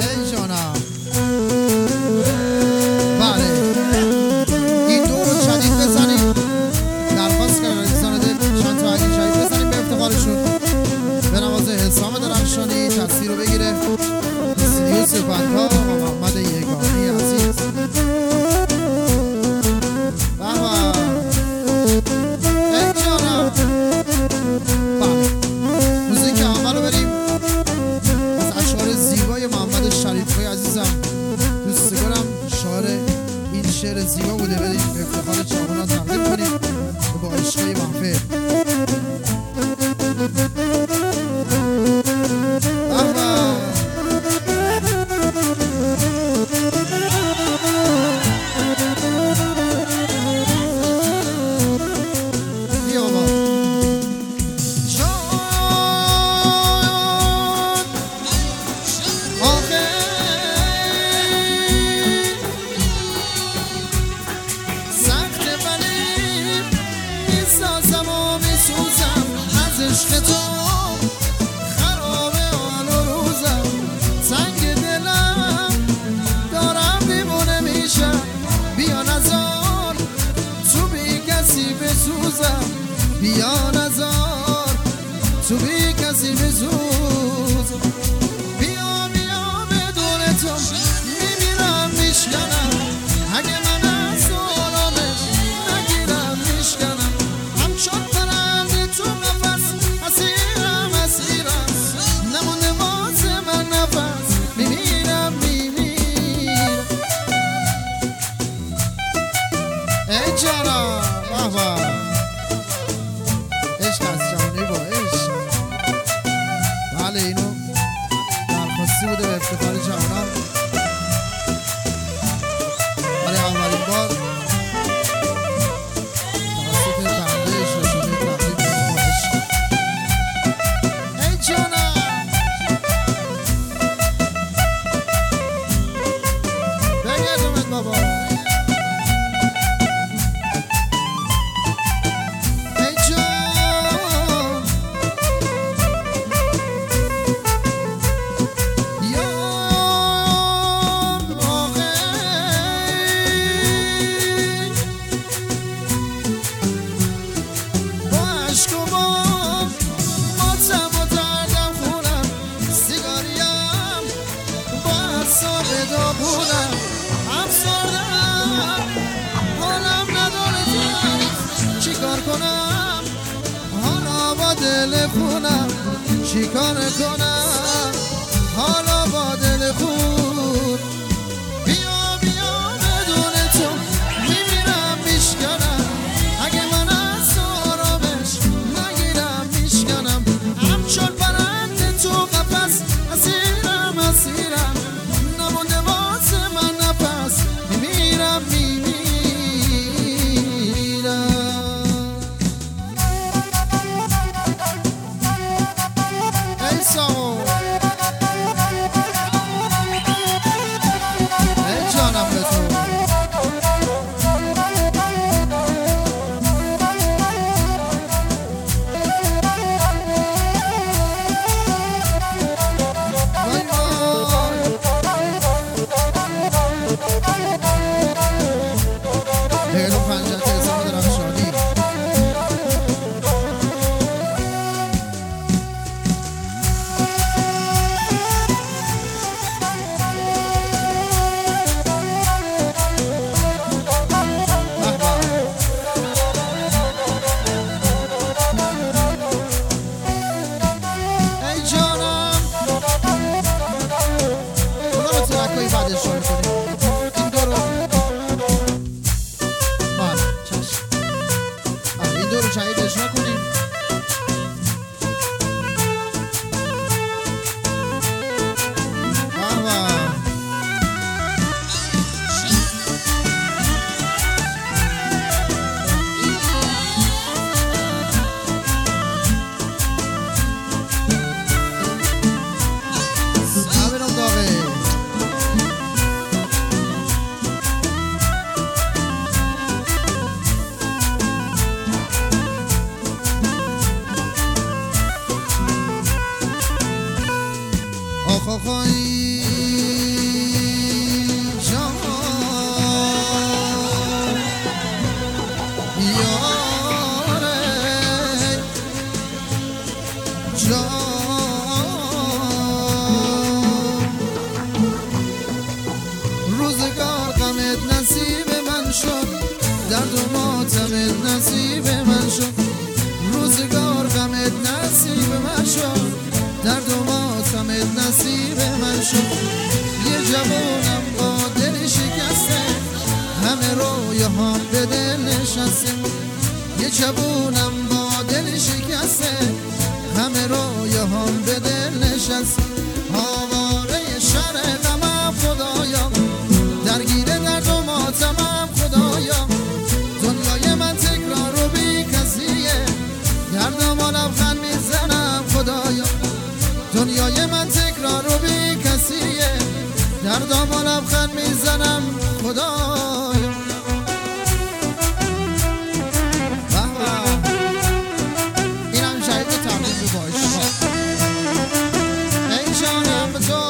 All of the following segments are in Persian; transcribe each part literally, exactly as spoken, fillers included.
ای جانم. بله این دور رو شدید بزنیم، درخواست کردن عزیزان دل چند تا علی شدید بزنیم به افتخارشون. به نواز حسام درخشانی تصویر رو بگیره استودیو سپنتا و محمد یگانی عزیز. موزیک اول رو بریم از اشعار زیبای محمد شریفی عزیزم. دوستگارم شعار این شعر زیبا بوده، بریم به افتخار چاقونا تقدیم کنیم با عشقای محفل. بیا نزار تو بی کسی بزوز، بیا بیا بدون تو میمیرم میشکنم، اگه من از آرامش نگیرم میشکنم، همچون پرنده تو نفس اسیرم اسیرم، نمونده واسه من نفس میمیرم میمیرم. ای جانم بابا اینو درخواستی بوده به افتخار جوانان برای اولین بار توسط بنده شاشانه تقدیم کنم با عشق. ای جانم بگردمت بابا. دل خونم چیکار کنم حالا با دل خون، بیا بیا بدون تو میمیرم میشکنم، اگه من از آرامش نگیرم میشکنم، همچون پرنده تو قفس اسیرم اسیرم، نمونده واسه من نفس میمیرم میمیرم. شهیدش نکنیم. آخ آخایی هم به دل نشسته یه جوونم با دل شکسته همه رویه هم به دل نشسته آواره شر غمم خدایا درگیر درد و ماتمم خدایا دنیای من تکرار و بی کسیه گردم و لبخند میزنم خدایا دنیای من تکرار و بی کسیه دردم و لبخند میزنم خدایا اینم شاید تبلیغ رو باش ای جانم به تو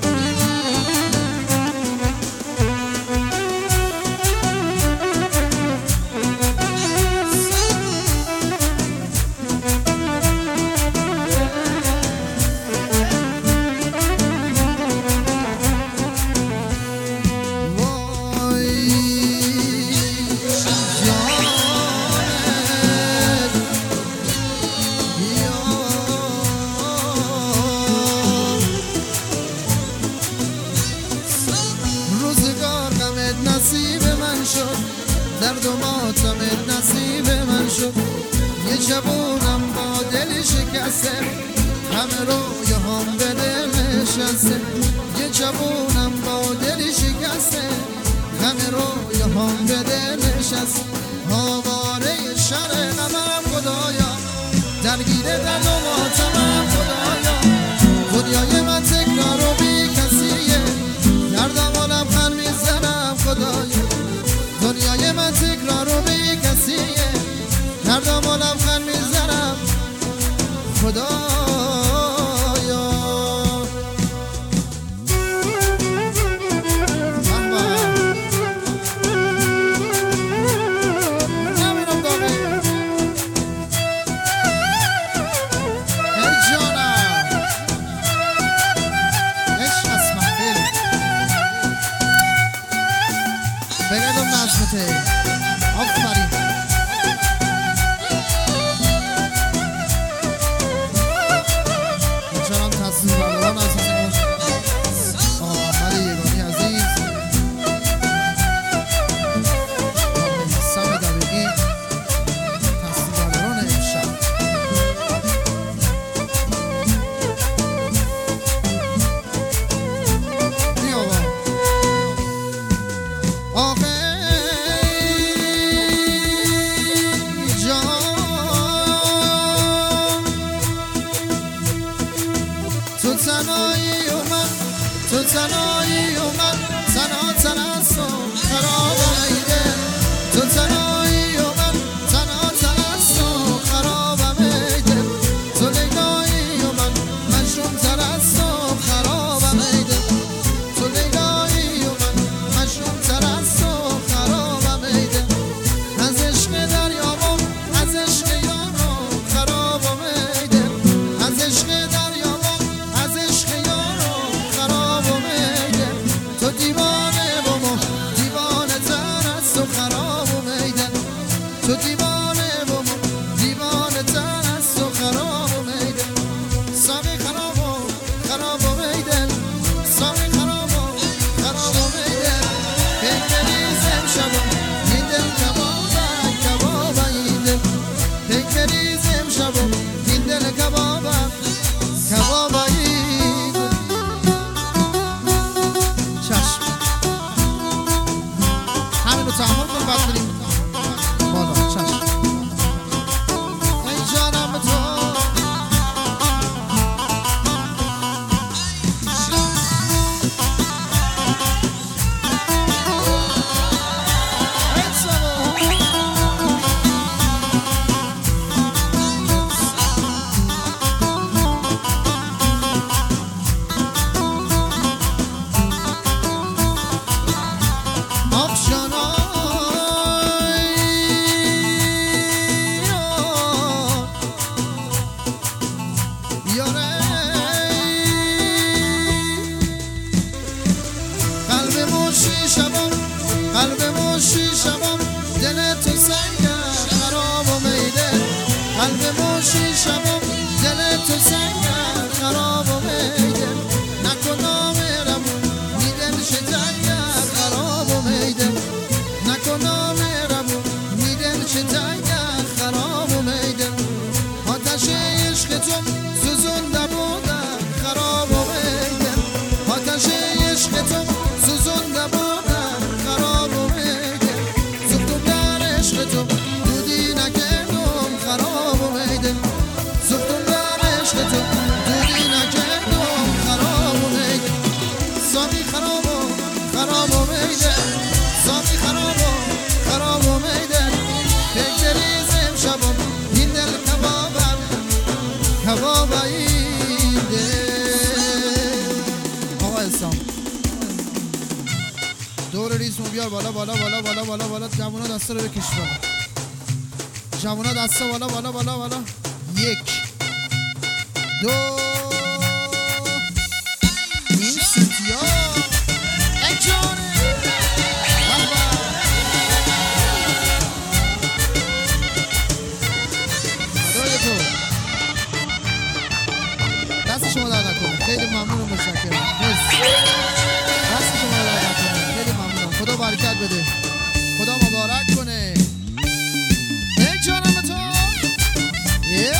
نصیب من شد درد و ماتمت نصیب من شد یه جوونم با دل شکسته همه رویه هم به دل نشسته یه جوونم با دل شکسته همه رویه هم به دل نشسته آواره شر غمم خدایا درگیر درد و ماتمم خدایا دنیای من تکرار و بی کسیه دردم و لبخند میزنم خدایا دنیای من تکرار و بی کسیه دردم و لبخند میزنم خدایا نمیرم داغی ای جانم عشق از محفل بگردم نظمته آفرین خوشحالم تصمیم برداران عزیزمون آقا احمد یگانی عزیز سم دقیقی تصمیم برداران امشب بیا آقا تو تنهایی و من تو تنهایی و من تنها تنستم خرابم ایده تو تنهایی و من تنها تنستم خرابم ایده تو لیلایی و من مجنون ترستم خرابم ایده تو لیلایی و من مجنون ترستم خرابم ایده از عشق دریابم از عشق یارم خرابم ایده از عشق دریابم از عشق یارم خرابم ایده تو دیوانه بمو دیوانه ریزمو بیار بالا بالا بالا بالا بالا بالا. جوونا دستا رو بکش بالا. جوونا دستا بالا بالا بالا بالا. یک دو این سوتیا اجانه دای تو دست شما در نکنه. خیلی ممنونم متشکرم. مرسی. دست شما در نکنه. خیلی ممنونم. خدا برکت بده. خدا مبارک کنه. ای جانم تو یه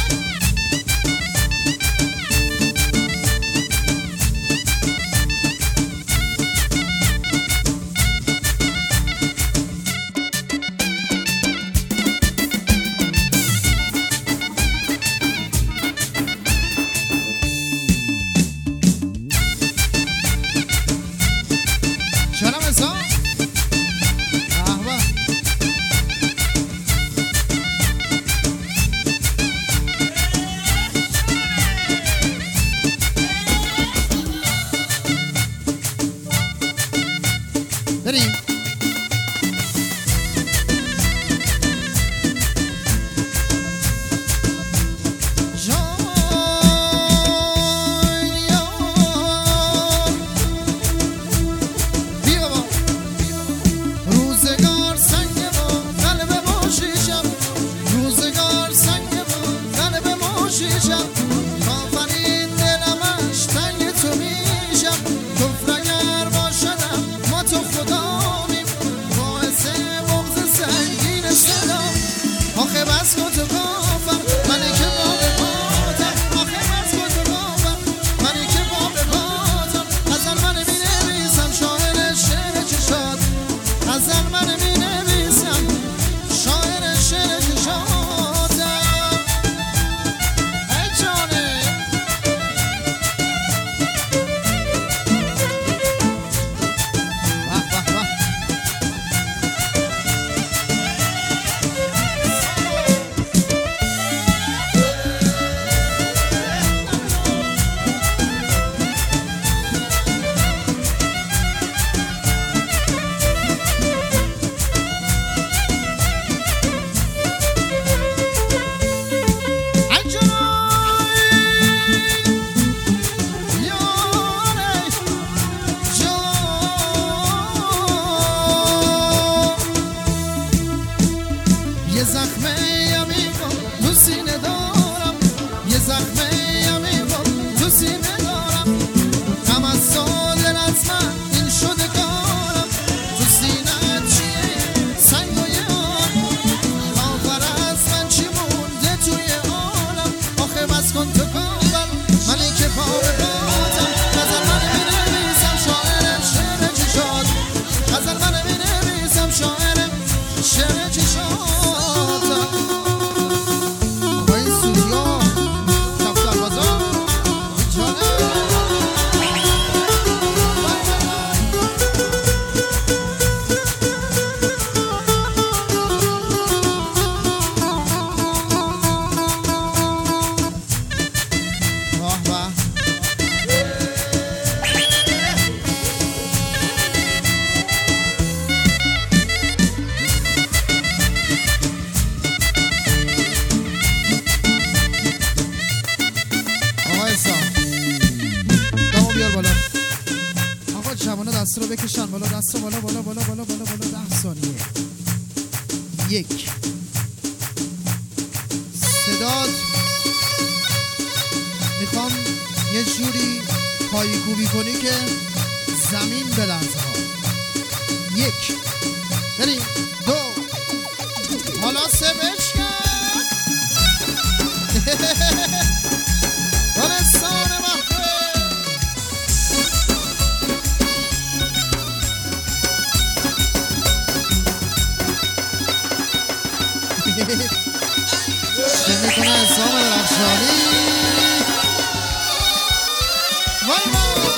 دست رو بکشن بالا. دست رو بالا بالا بالا بالا بالا بالا. ده ثانیه. یک صداد میخوام یه جوری پایی کوبی کنی که زمین بلرزه ها. یک بریم. دو حالا سه بشکن. دانستان محبه چه میکنه حسام درخشانی. وای وای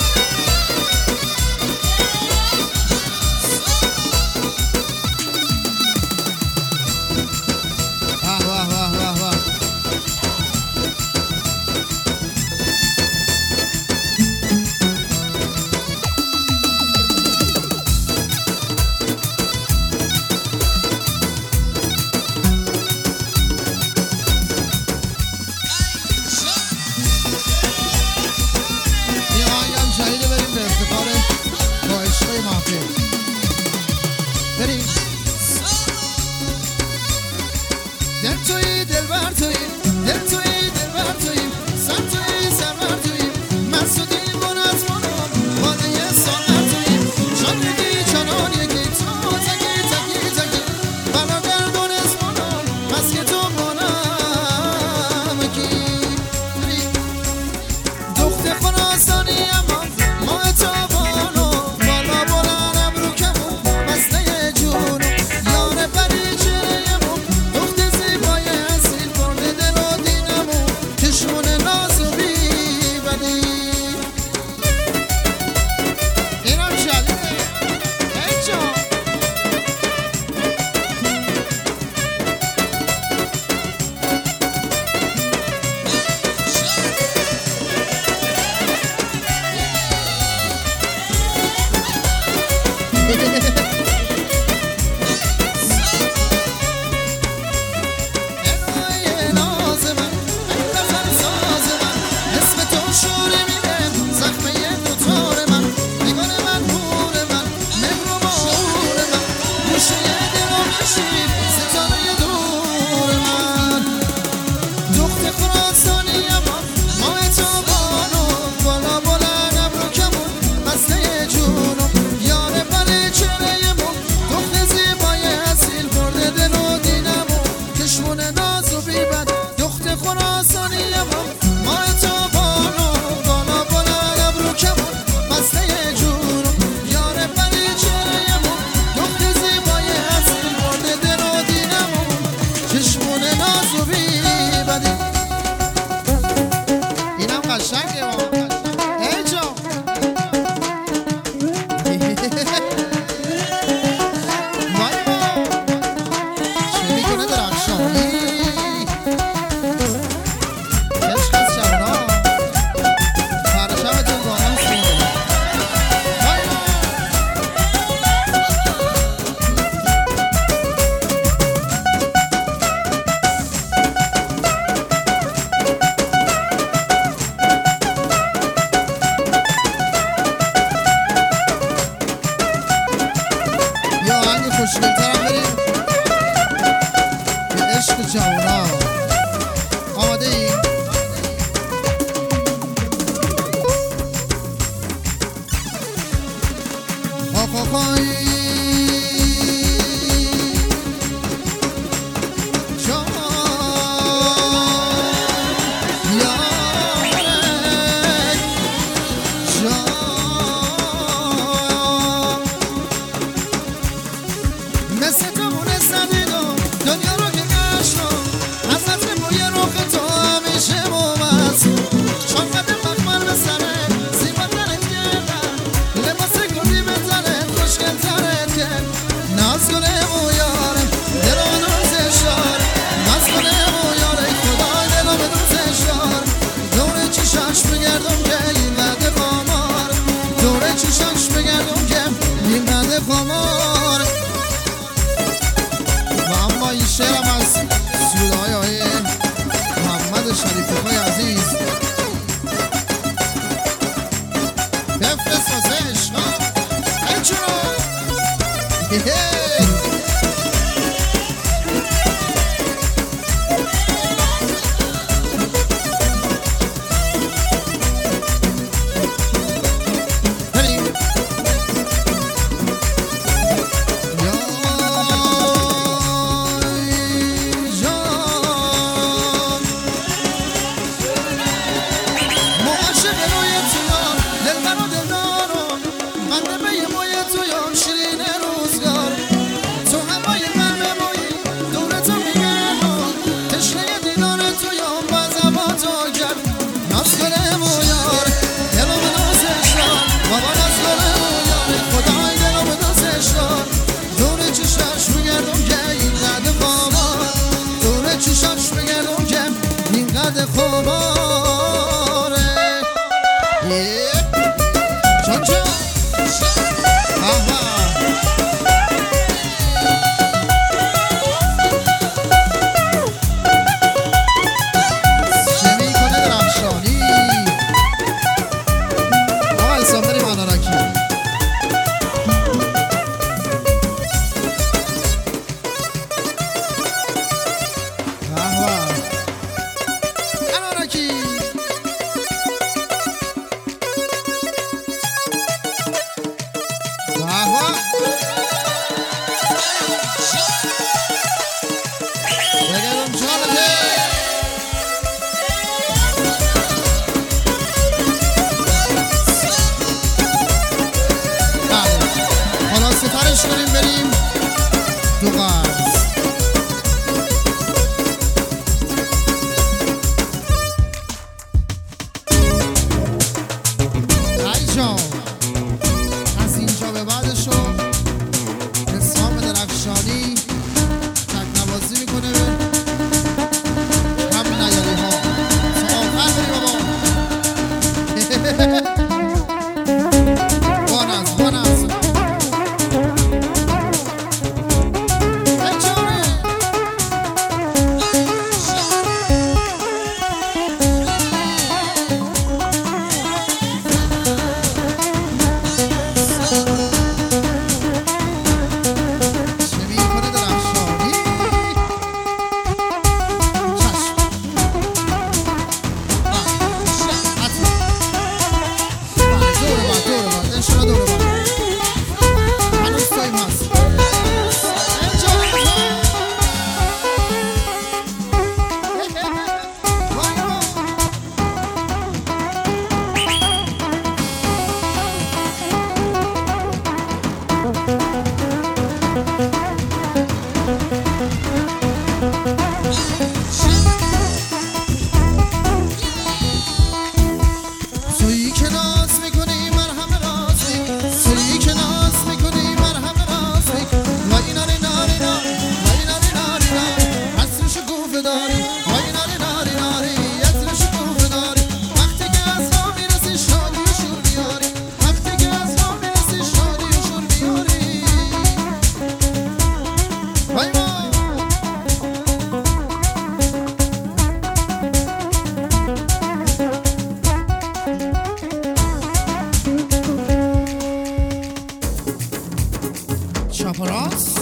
چپ و راست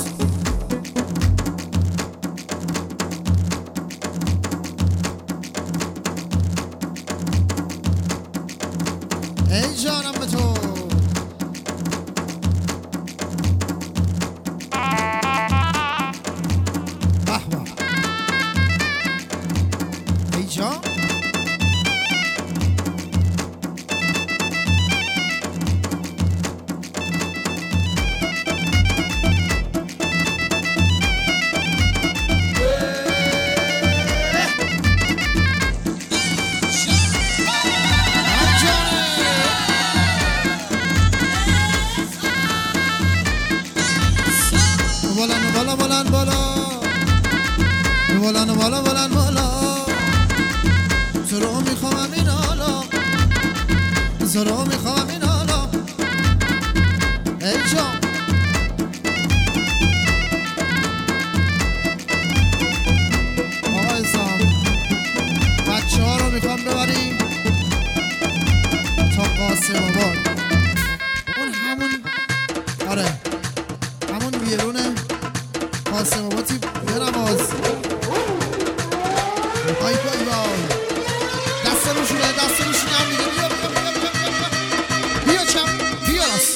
ای جانم به تو بالا بالا بالا بالا بالا بالا بالا تو رو میخوام این حالا تو رو میخوام این حالا ای جان آقا اسلام بچه ها رو میخوام ببریم تا قاسم آباد اون همون آره همون بیرونه قاسم آبادی بنواز آی بای بای دست روشونه دست روشونه هم میگه بیا بیا بیا بیا بیا بیا چم بیا راست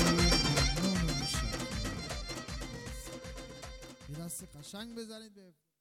قشنگ بزنید به